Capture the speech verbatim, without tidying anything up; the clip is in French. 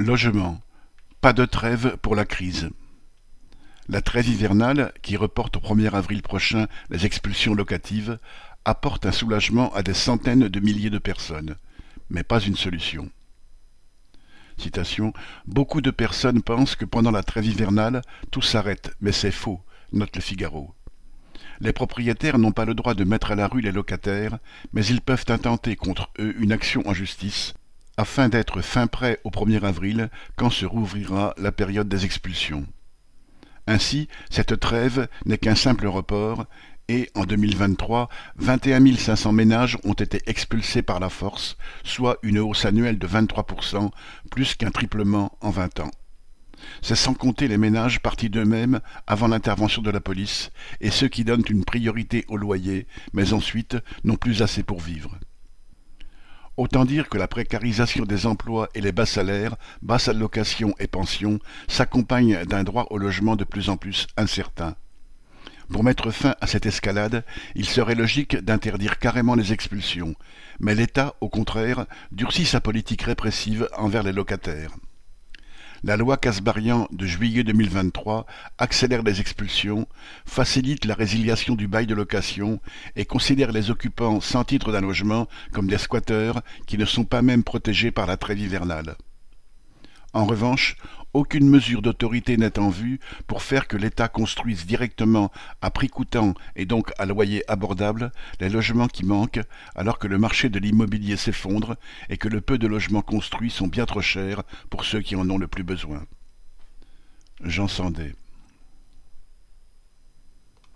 Logement. Pas de trêve pour la crise. La trêve hivernale, qui reporte au premier avril prochain les expulsions locatives, apporte un soulagement à des centaines de milliers de personnes, mais pas une solution. Citation. Beaucoup de personnes pensent que pendant la trêve hivernale, tout s'arrête, mais c'est faux, note le Figaro. Les propriétaires n'ont pas le droit de mettre à la rue les locataires, mais ils peuvent intenter contre eux une action en justice, afin d'être fin prêt au premier avril, quand se rouvrira la période des expulsions. Ainsi, cette trêve n'est qu'un simple report, et, en deux mille vingt-trois, vingt et un mille cinq cents ménages ont été expulsés par la force, soit une hausse annuelle de vingt-trois pour cent, plus qu'un triplement en vingt ans. C'est sans compter les ménages partis d'eux-mêmes avant l'intervention de la police, et ceux qui donnent une priorité au loyer, mais ensuite n'ont plus assez pour vivre. Autant dire que la précarisation des emplois et les bas salaires, basses allocations et pensions s'accompagnent d'un droit au logement de plus en plus incertain. Pour mettre fin à cette escalade, il serait logique d'interdire carrément les expulsions, mais l'État, au contraire, durcit sa politique répressive envers les locataires. La loi Kasbarian de juillet deux mille vingt-trois accélère les expulsions, facilite la résiliation du bail de location et considère les occupants sans titre d'un logement comme des squatteurs qui ne sont pas même protégés par la trêve hivernale. En revanche, aucune mesure d'autorité n'est en vue pour faire que l'État construise directement, à prix coûtant et donc à loyer abordable, les logements qui manquent, alors que le marché de l'immobilier s'effondre et que le peu de logements construits sont bien trop chers pour ceux qui en ont le plus besoin. Jean Sandé.